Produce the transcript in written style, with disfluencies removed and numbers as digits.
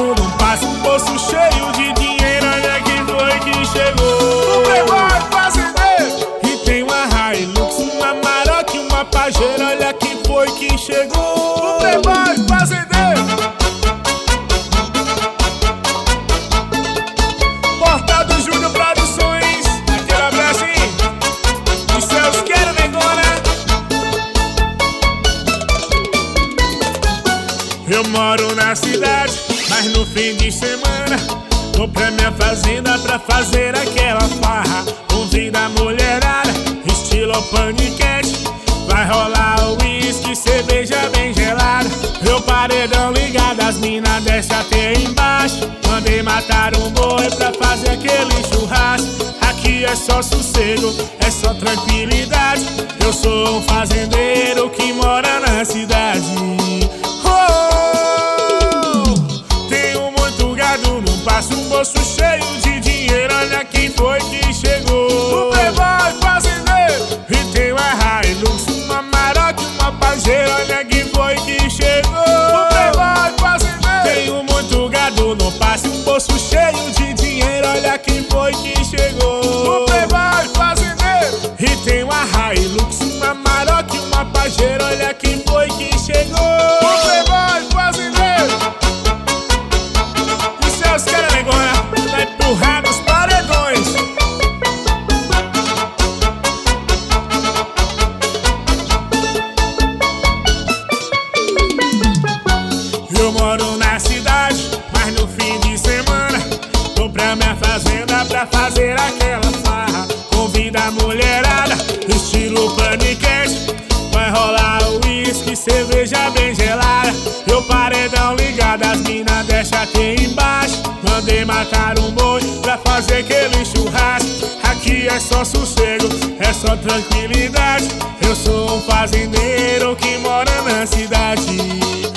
gado não passa, um bolso cheio de dinheiro. Olha quem foi que chegou. O Playboy fazendeiro. E tem uma Hilux, uma Maroc e uma Pajero. Olha quem foi que chegou. O Playboy fazendeiro. Portal Júnior Produções. Aquele abraço aí. Os céus querem negona. Eu moro na cidade, mas no fim de semana vou pra minha fazenda pra fazer aquela farra. Convido a mulherada, estilo paniquete. Vai rolar uísque, cerveja bem gelada. Meu paredão ligado, as minas descem até embaixo. Mandei matar um boi pra fazer aquele churrasco. Aqui é só sossego, é só tranquilidade. Eu sou um fazendeiro que mora na cidade. Passa um bolso cheio de dinheiro. Olha quem foi que chegou. O Playboy fazendeiro. E tem uma Hilux, uma Maroc e uma Pajero. Olha quem foi que chegou. O Playboy fazendeiro. Tenho muito gado, não passa um bolso cheio de dinheiro. Olha quem foi que chegou. O Playboy fazendeiro. E tem uma Hilux, uma Maroc e uma Pajero. Olha quem foi que chegou. O Playboy fazendeiro. Os caras negona, vai empurrar nos paredões. Eu moro na cidade, mas no fim de semana vou pra minha fazenda pra fazer aquela farra. Convido a mulherada, estilo paniquete. Vai rolar uísque, cerveja bem gelada. Meu paredão ligado, as minas descem até embaixo. Mandei matar um boi pra fazer aquele churrasco. Aqui é só sossego, é só tranquilidade. Eu sou um fazendeiro que mora na cidade.